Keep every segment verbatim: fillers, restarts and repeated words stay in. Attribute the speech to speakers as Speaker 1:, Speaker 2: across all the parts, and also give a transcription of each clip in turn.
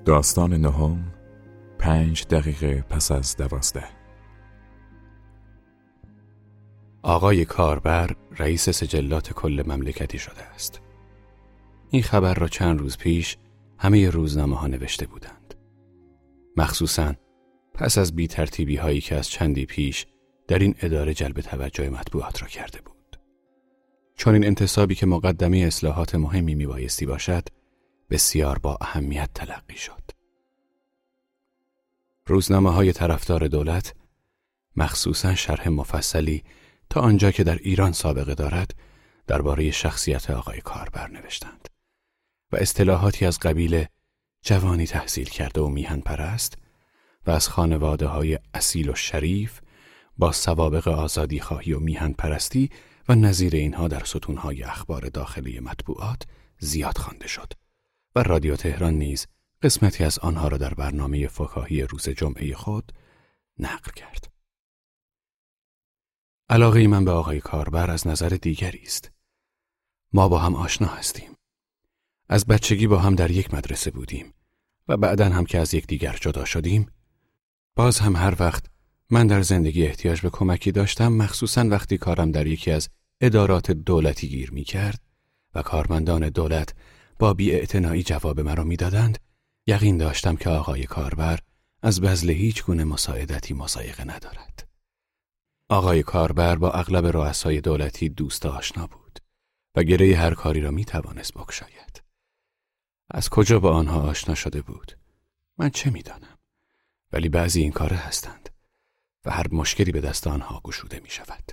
Speaker 1: داستان نهم، پنج دقیقه پس از دوازده.
Speaker 2: آقای کاربر رئیس سجلات کل مملکتی شده است. این خبر را چند روز پیش همه روزنامه ها نوشته بودند. مخصوصاً پس از بی ترتیبی هایی که از چندی پیش در این اداره جلب توجه مطبوعات را کرده بود. چون این انتصابی که مقدمه اصلاحات مهمی می بایستی باشد، بسیار با اهمیت تلقی شد. روزنامه های طرفدار دولت مخصوصاً شرح مفصلی تا آنجا که در ایران سابقه دارد درباره شخصیت آقای کاربر نوشتند و اصطلاحاتی از قبیل جوانی تحصیل کرده و میهن پرست و از خانواده های اصیل و شریف با سوابق آزادی خواهی و میهن پرستی و نظیر اینها در ستونهای اخبار داخلی مطبوعات زیاد خوانده شد و رادیو تهران نیز قسمتی از آنها را در برنامه فکاهی روز جمعه خود نقل کرد. علاقه من به آقای کاربر از نظر دیگری است. ما با هم آشنا هستیم. از بچگی با هم در یک مدرسه بودیم و بعداً هم که از یک دیگر جدا شدیم، باز هم هر وقت من در زندگی احتیاج به کمکی داشتم، مخصوصاً وقتی کارم در یکی از ادارات دولتی گیر می کرد و کارمندان دولت با بی‌اعتنایی جواب مرا می دادند، یقین داشتم که آقای کاربر از بذل هیچ گونه مساعدتی مضایقه ندارد. آقای کاربر با اغلب رؤسای دولتی دوست آشنا بود و گره هر کاری را می توانست بگشاید. از کجا با آنها آشنا شده بود؟ من چه می دانم؟ ولی بعضی این کاره هستند و هر مشکلی به دست آنها گشوده می شود.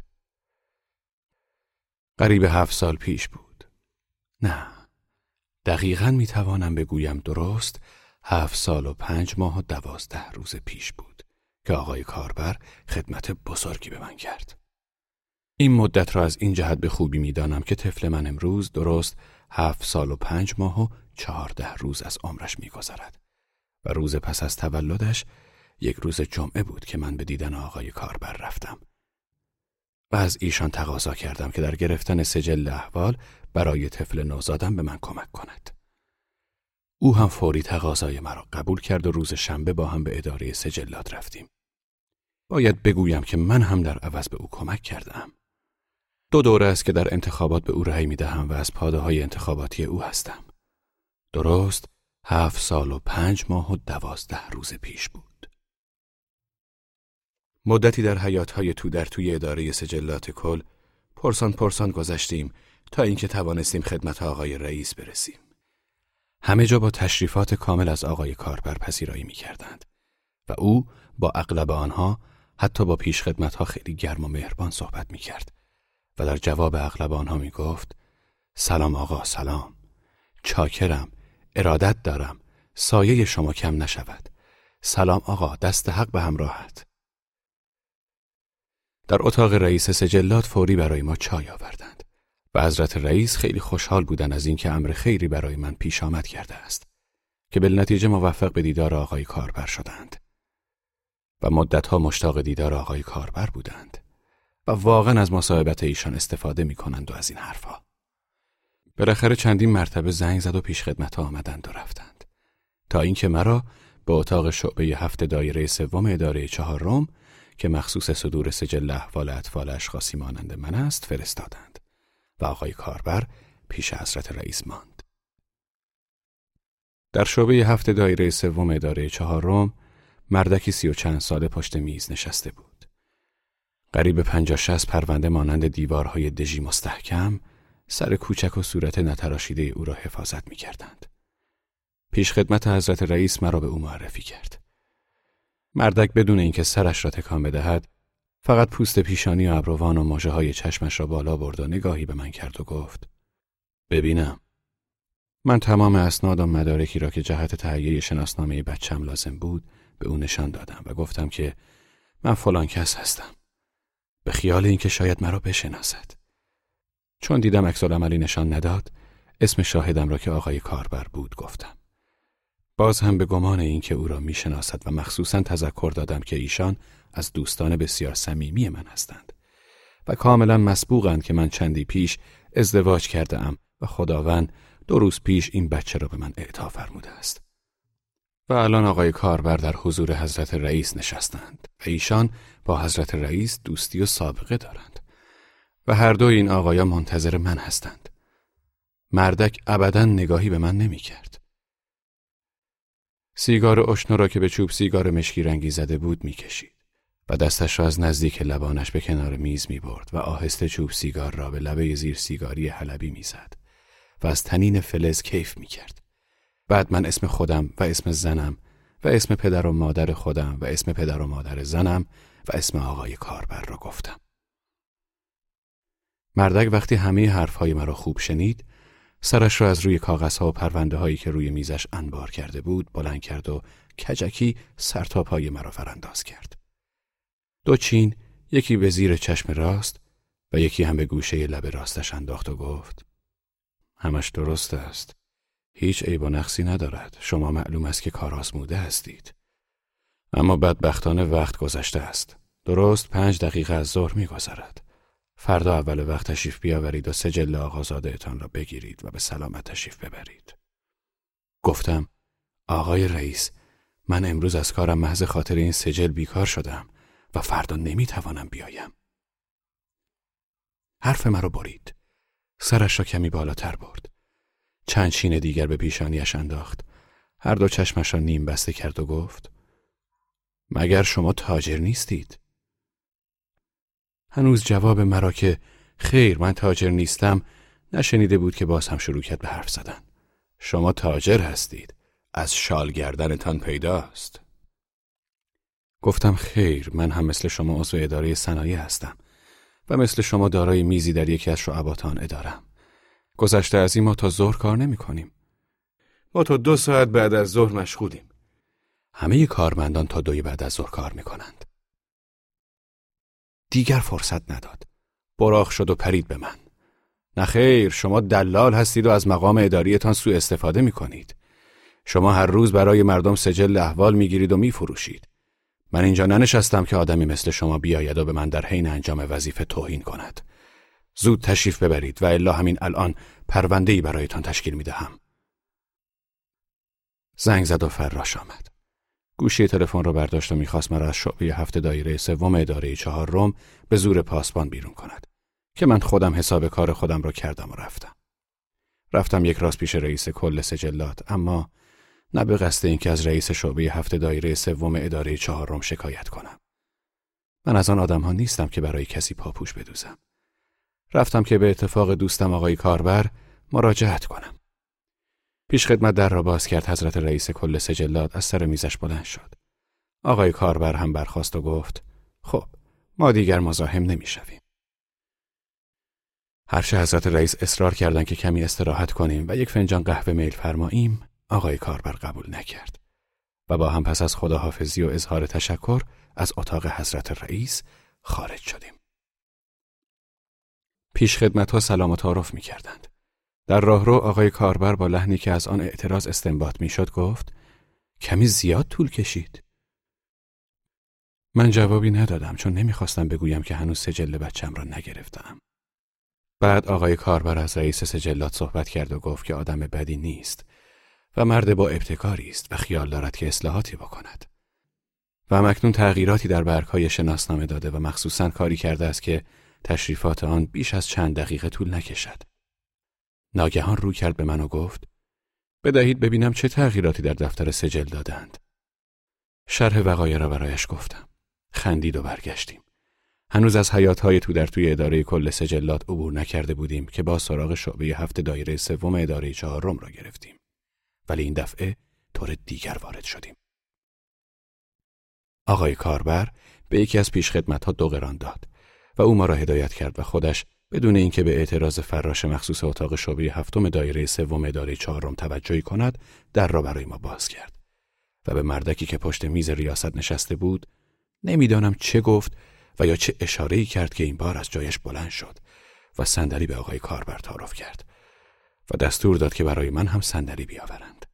Speaker 2: قریب هفت سال پیش بود. نه، دقیقاً می توانم بگویم درست هفت سال و پنج ماه و دوازده روز پیش بود که آقای کاربر خدمت بزرگی به من کرد. این مدت را از این جهت به خوبی می دانم که طفل من امروز درست هفت سال و پنج ماه و چهارده روز از عمرش می گذرد و روز پس از تولدش یک روز جمعه بود که من به دیدن آقای کاربر رفتم و از ایشان تقاضا کردم که در گرفتن سجل احوال برای طفل نوزادم به من کمک کند. او هم فوری تقاضای مرا قبول کرد و روز شنبه با هم به اداره سجلات رفتیم. باید بگویم که من هم در عوض به او کمک کردم. دو دوره است که در انتخابات به او رأی می دهم و از پاده‌های انتخاباتی او هستم. درست هفت سال و پنج ماه و دوازده روز پیش بود. مدتی در حیاط‌های تو در توی اداره سجلات کل پرسان پرسان گذشتیم تا اینکه توانستیم خدمت آقای رئیس برسیم. همه جا با تشریفات کامل از آقای کاربر پذیرایی می کردند و او با اغلب آنها حتی با پیشخدمت‌ها خیلی گرم و مهربان صحبت می کرد و در جواب اغلب آنها می گفت سلام آقا، سلام، چاکرم، ارادت دارم، سایه شما کم نشود، سلام آقا، دست حق به همراهت. در اتاق رئیس سجلات فوری برای ما چای آوردند و حضرت رئیس خیلی خوشحال بودند از اینکه امر خیری برای من پیش آمد کرده است که بالنتیجه موفق به دیدار آقای کاربر شدند و مدتها مشتاق دیدار آقای کاربر بودند و واقعا از مصاحبت ایشان استفاده می کنند و از این حرفها. بالاخره چندین مرتبه زنگ زد و پیش خدمت آمدند و رفتند تا اینکه مرا به اتاق شعبه هفت دایره سوم اداره چهارم که مخصوص صدور سجل احوال اطفال اشخاصی مانند من است فرستادند و آقای کاربر پیش حضرت رئیس ماند. در شعبه هفت دایره سوم اداره چهارم مردکی سی و چند ساله پشت میز نشسته بود. قریب پنجاه شصت پرونده مانند دیوارهای دژی مستحکم سر کوچک و صورت نتراشیده او را حفاظت می کردند. پیش خدمت حضرت رئیس مرا به او معرفی کرد. مردک بدون اینکه سرش را تکان بدهد فقط پوست پیشانی و ابروان و مژه های چشمش را بالا برد و نگاهی به من کرد و گفت ببینم. من تمام اسناد و مدارکی را که جهت تهیه شناسنامه بچم لازم بود به او نشان دادم و گفتم که من فلان کس هستم، به خیال اینکه شاید مرا بشناسد. چون دیدم عکس‌العملی نشان نداد، اسم شاهدم را که آقای کاربر بود گفتم. باز هم به گمان اینکه او را میشناسد و مخصوصاً تذکر دادم که ایشان از دوستان بسیار صمیمی من هستند و کاملا مسبوقند که من چندی پیش ازدواج کرده ام و خداوند دو روز پیش این بچه را به من اعطا فرموده است. و الان آقای کاربر در حضور حضرت رئیس نشستند و ایشان با حضرت رئیس دوستی و سابقه دارند و هر دو این آقایان منتظر من هستند. مردک ابداً نگاهی به من نمی کرد. سیگار اشنو را که به چوب سیگار مشکی رنگی زده بود می کشید و دستش را از نزدیک لبانش به کنار میز می برد و آهسته چوب سیگار را به لبه زیر سیگاری حلبی می زد و از تنین فلز کیف می کرد. بعد من اسم خودم و اسم زنم و اسم پدر و مادر خودم و اسم پدر و مادر زنم و اسم آقای کاربر را گفتم. مردک وقتی همه حرفهای مرا خوب شنید، سرش را از روی کاغذها و پرونده هایی که روی میزش انبار کرده بود بلند کرد و کجکی سر تا پای مرا ورانداز کرد. دو چین، یکی به زیر چشم راست و یکی هم به گوشه لب راستش انداخت و گفت: همش درست است. هیچ عیب و نقصی ندارد. شما معلوم است که کار آزموده هستید. اما بدبختانه وقت گذشته است. درست پنج دقیقه از ظهر می گذرد. فردا اول وقت تشریف بیاورید و سجل آقازاده اتان را بگیرید و به سلامت تشریف ببرید. گفتم: آقای رئیس، من امروز از کارم محض خاطر این سجل بیکار شدم و فردا نمی توانم بیایم. حرف مرا برید. سرش را کمی بالاتر برد. چند چین دیگر به پیشانیش انداخت. هر دو چشمش را نیم بسته کرد و گفت: مگر شما تاجر نیستید؟ هنوز جواب مرا که خیر من تاجر نیستم نشنیده بود که باز هم شروع کرد به حرف زدن. شما تاجر هستید. از شال گردنتان پیداست. گفتم: خیر، من هم مثل شما عضو اداره صنایع هستم و مثل شما دارای میزی در یکی از شعباتان ادارم. گذشته از این ما تا ظهر کار نمی کنیم. ما تا دو ساعت بعد از ظهر مشغولیم. همه کارمندان تا دوی بعد از ظهر کار می کنند. دیگر فرصت نداد. براق شد و پرید به من. نخیر، شما دلال هستید و از مقام اداریتان سوء استفاده می کنید. شما هر روز برای مردم سجل احوال می گیرید و می فروشید. من اینجا ننشستم که آدمی مثل شما بیاید و به من در حین انجام وظیفه توهین کند. زود تشریف ببرید و الا همین الان پرونده‌ای برایتان تشکیل می دهم. زنگ زد و فراش آمد. گوشی تلفن را برداشت و می‌خواست مرا از شعبه هفت دایره سوم اداره چهارم به زور پاسبان بیرون کند که من خودم حساب کار خودم را کردم و رفتم. رفتم یک راست پیش رئیس کل سجلات، اما نه به قصد اینکه از رئیس شعبه هفت دایره سوم اداره چهارم شکایت کنم. من از آن آدم‌ها نیستم که برای کسی پاپوش بدوزم. رفتم که به اتفاق دوستم آقای کاربر مراجعت کنم. پیش خدمت در را باز کرد. حضرت رئیس کل سجلات از سر میزش بلند شد. آقای کاربر هم برخاست و گفت: خب، ما دیگر مزاحم نمی شویم. هرچه حضرت رئیس اصرار کردند که کمی استراحت کنیم و یک فنجان قهوه میل فرماییم، آقای کاربر قبول نکرد و با هم پس از خداحافظی و اظهار تشکر از اتاق حضرت رئیس خارج شدیم. پیش خدمت ها سلام و تعارف می کردند. در راهرو آقای کاربر با لحنی که از آن اعتراض استنباط می شد گفت: کمی زیاد طول کشید. من جوابی ندادم چون نمی خواستم بگویم که هنوز سجل بچم را نگرفتم. بعد آقای کاربر از رئیس سجلات صحبت کرد و گفت که آدم بدی نیست و مرد با ابتکاری است و خیال دارد که اصلاحاتی بکند. و مکنون تغییراتی در برگ‌های شناسنامه داده و مخصوصاً کاری کرده است که تشریفات آن بیش از چند دقیقه طول نکشد. ناگهان رو کرد به من و گفت: بدهید ببینم چه تغییراتی در دفتر سجل دادند. شرح وقایع را برایش گفتم. خندید و برگشتیم. هنوز از حیاط‌های تو در توی اداره کل سجلات عبور نکرده بودیم که با سراغ شعبه هفت دایره سوم اداره چهارم را گرفتیم. ولی این دفعه طور دیگر وارد شدیم. آقای کاربر به یکی از پیشخدمت‌ها دو قران داد و او ما را هدایت کرد و خودش بدون اینکه به اعتراض فراش مخصوص اتاق شعبه هفتم دایره سوم اداره چهارم توجهی کند، در را برای ما باز کرد و به مردکی که پشت میز ریاست نشسته بود نمیدانم چه گفت و یا چه اشاره‌ای کرد که این بار از جایش بلند شد و صندلی به آقای کاربر تعارف کرد و دستور داد که برای من هم صندلی بیاورند.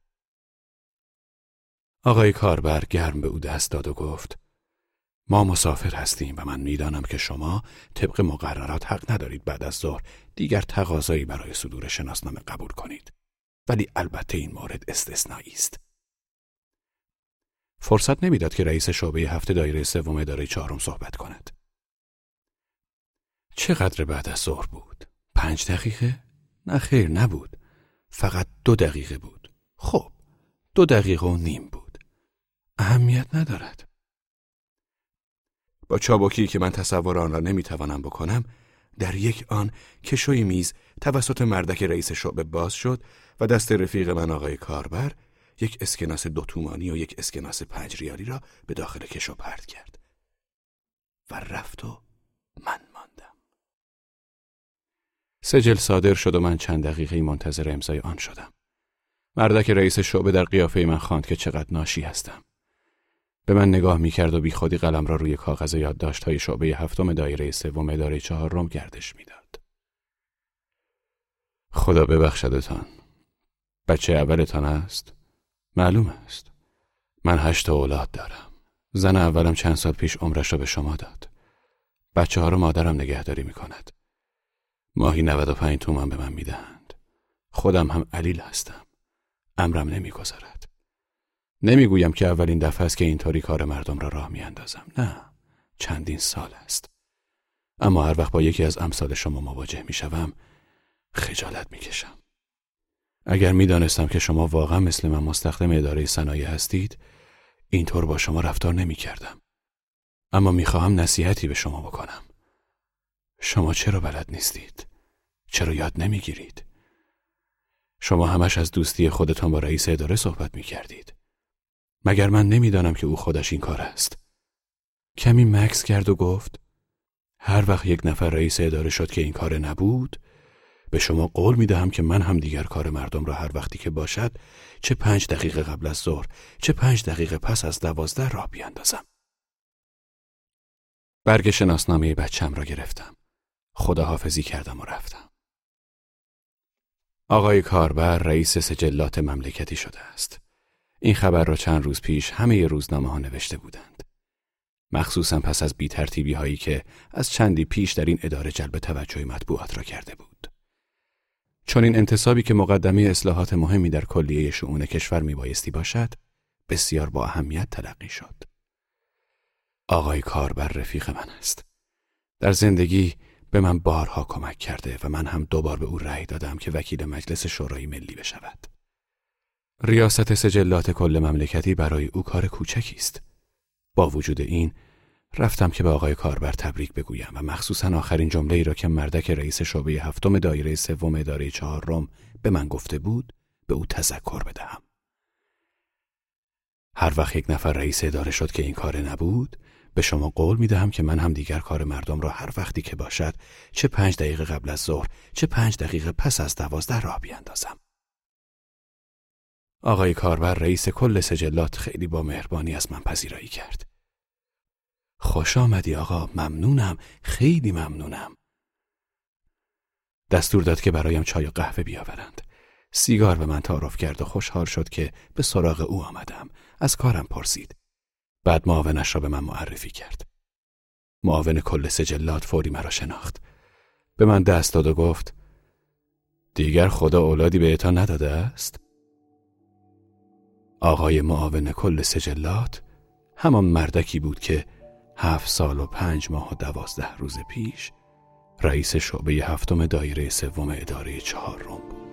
Speaker 2: آقای کاربر گرم به او دست داد و گفت: ما مسافر هستیم و من میدانم که شما طبق مقررات حق ندارید بعد از ظهر دیگر تقاضایی برای صدور شناسنامه قبول کنید. ولی البته این مورد استثنایی است. فرصت نمیداد که رئیس شعبه هفت دایره سوم اداره چهارم صحبت کند. چقدر بعد از ظهر بود؟ پنج دقیقه؟ نه خیر نبود. فقط دو دقیقه بود. خب، دو دقیقه و نیم بود. اهمیت ندارد. با چابکی که من تصور آن را نمیتوانم بکنم، در یک آن کشوی میز توسط مردک رئیس شعبه باز شد و دست رفیق من آقای کاربر یک اسکناس دو تومانی و یک اسکناس پنج ریالی را به داخل کشو پرت کرد و رفت و من ماندم. سجل صادر شد و من چند دقیقه منتظر امضای آن شدم. مردک رئیس شعبه در قیافه من خواند که چقدر ناشی هستم. به من نگاه می‌کرد و بی خودی قلم را روی کاغذ یادداشت‌های شعبه هفتم دایره سوم اداره چهارم گردش می‌داد. خدا ببخشدتان. بچه اولتان است؟ معلوم است. من هشت اولاد دارم. زن اولم چند سال پیش عمرش را به شما داد. بچه ها رو مادرم نگهداری می‌کند. ماهی نود و پنج تومان به من می‌دهند. خودم هم علیل هستم. امرم نمی‌گذارد. نمیگویم که اولین دفعه است که اینطوری کار مردم را راه میاندازم. نه، چندین سال است. اما هر وقت با یکی از امثال شما مواجه میشوم، خجالت میکشم. اگر میدانستم که شما واقعا مثل من مستخدم اداره صنایع هستید، اینطور با شما رفتار نمیکردم. اما میخواهم نصیحتی به شما بکنم. شما چرا بلد نیستید؟ چرا یاد نمیگیرید؟ شما همش از دوستی خودتان با رئیس اداره صحبت میکردید. مگر من نمیدانم که او خودش این کار است؟ کمی مکث کرد و گفت هر وقت یک نفر رئیس اداره شد که این کار نبود، به شما قول میدهم که من هم دیگر کار مردم را هر وقتی که باشد، چه پنج دقیقه قبل از ظهر، چه پنج دقیقه پس از دوازده راه بیاندازم. برگ شناسنامه بچم را گرفتم. خداحافظی کردم و رفتم. آقای کاربر رئیس سجلات مملکتی شده است. این خبر را چند روز پیش همه روزنامه ها نوشته بودند. مخصوصا پس از بی‌ترتیبی هایی که از چندی پیش در این اداره جلب توجه مطبوعات را کرده بود. چون این انتصابی که مقدمه اصلاحات مهمی در کلیه شؤون کشور می بایستی باشد، بسیار با اهمیت تلقی شد. آقای کاربر رفیق من است. در زندگی به من بارها کمک کرده و من هم دوبار به او رأی دادم که وکیل مجلس شورای ملی بشود. ریاست سجلات کل مملکتی برای او کار کوچکی است. با وجود این رفتم که به آقای کاربر تبریک بگویم و مخصوصا آخرین جمله ای را که مردک رئیس شعبه هفتم دایره سوم اداره چهارم به من گفته بود به او تذکر بدهم. هر وقت یک نفر رئیس اداره شد که این کار نبود، به شما قول می دهم که من هم دیگر کار مردم را هر وقتی که باشد، چه پنج دقیقه قبل از ظهر، چه پنج دقیقه پس از دوازده راه بیاندازم. آقای کاربر رئیس کل سجلات خیلی با مهربانی از من پذیرایی کرد. خوش آمدی آقا، ممنونم، خیلی ممنونم. دستور داد که برایم چای و قهوه بیاورند. سیگار به من تعارف کرد و خوشحال شد که به سراغ او آمدم. از کارم پرسید. بعد معاونش را به من معرفی کرد. معاون کل سجلات فوری مرا شناخت. به من دست داد و گفت دیگر خدا اولادی بهتان نداده است؟ آقای معاون کل سجلات همان مردکی بود که هفت سال و پنج ماه و دوازده روز پیش رئیس شعبه هفتم دایره سوم اداره چهارم بود.